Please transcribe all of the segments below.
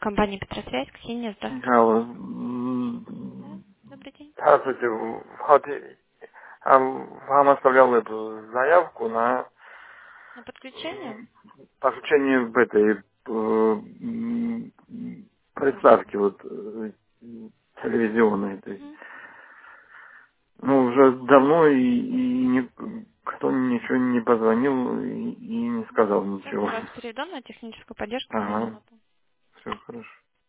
Компания Петросвязь, Ксения, здравствуйте. Алло. Да, добрый день. Здравствуйте. Вот вам оставлял эту заявку на На подключение? подключение в этой приставки вот телевизионной. То есть, Мгм. ну, уже давно и никто ничего не позвонил и не сказал Сейчас ничего. мы вас переведем на техническую поддержку, 2 Ага, минуты. все хорошо.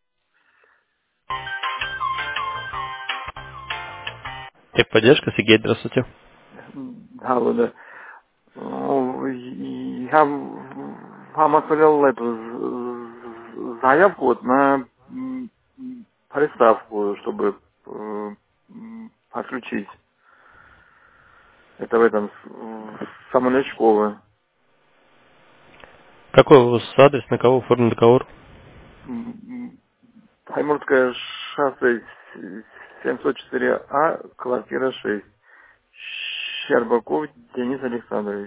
Техподдержка, Сергей, здравствуйте. Да, вот, да. Ну, я вам оставлял эту заявку вот на приставку, чтобы подключить. Это в этом Самолечково. Какой у вас адрес, на кого оформлен договор? Приморское шоссе 704А, квартира 6. Щербаков Денис Александрович.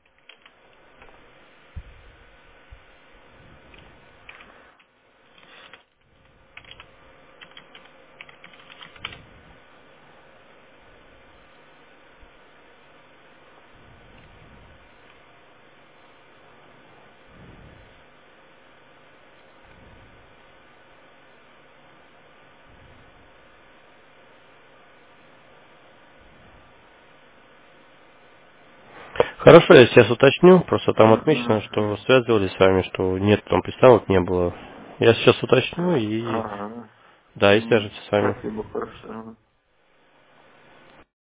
Хорошо, я сейчас уточню, просто там отмечено, Мгм. что связывались с вами, что нет там приставок, не было. Я сейчас уточню и Ага. да, и свяжемся с вами. Спасибо, хорошо.